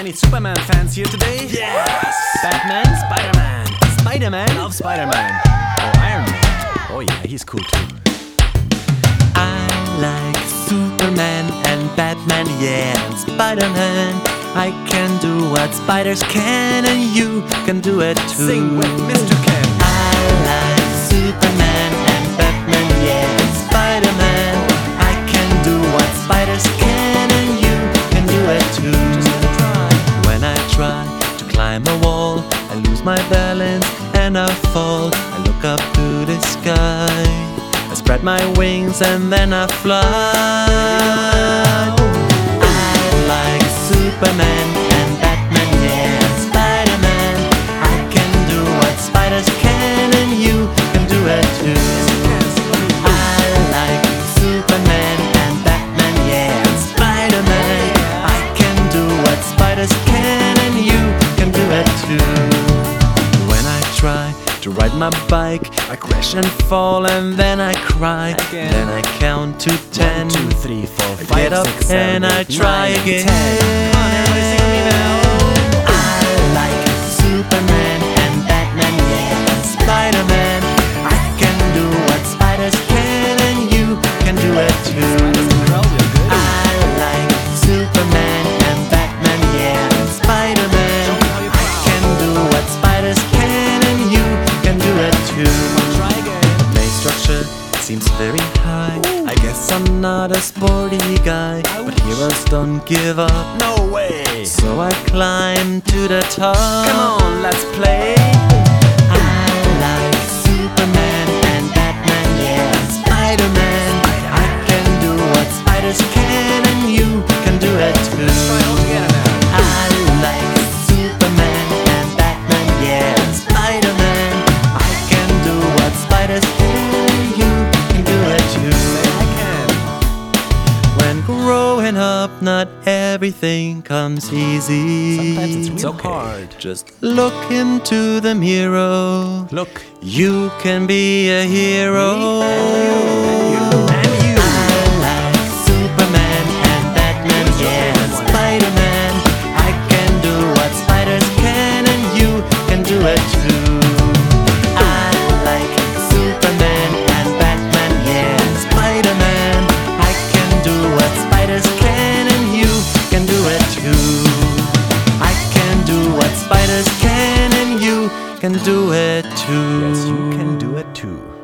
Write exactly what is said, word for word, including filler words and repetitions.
Any Superman fans here today? Yes! Batman, Spider-Man, Spider-Man, love Spider-Man. Oh, Iron Man. Oh yeah, he's cool too. I like Superman and Batman, yeah, and Spider-Man. I can do what spiders can, and you can do it too. Sing with Mister Ken. I like Superman and Batman, yeah, and Spider-Man. I can do what spiders can, and you can do it too. Just try. When I try to climb a wall, I lose my balance and I fall. I look up to the sky, I spread my wings and then I fly. I like Superman and Batman, yeah, and Spider-Man. I can do what spiders can, and you can do it too. I like Superman and Batman, yeah, and Spider-Man. I can do what spiders can, and you can do it too. When I try to ride my bike, I crash and fall and then I cry. Again. Then I count to ten. One, two, three, four, I five, get up six, seven, and I eight, try nine, again. ten. Come on, everybody sing with me now. I like Superman and Batman, yeah, and Spider-Man. I can do what spiders can, and you can do it too. Spiders can crawl real good. I like Superman and Batman, yeah, and Spider-Man. I can do what spiders can, and you can do it too. Try again. My structure seems very high. I guess I'm not a sporty guy, but heroes don't give up. No way. So I climb to the top. Come on, let's play. I like Superman and Batman, yeah, and Spider-Man. I can do what spiders can, and you can do it too. Try it all together now. I like Superman and Batman, yeah, and Spider-Man. I can do what spiders can, and you can do it too. I can. When growing up, not everything comes easy. Sometimes it's real okay. hard. Just look into the mirror. Look. You can be a hero. And you. And you. I like Superman and Batman, yeah, and Spider-Man. I can do what spiders can, and you can do it too. I like Superman and Batman, yeah, and Spider-Man. I can do what spiders can, and you can do it too. I can do what spiders can, and you can do it too. Yes, you can do it too.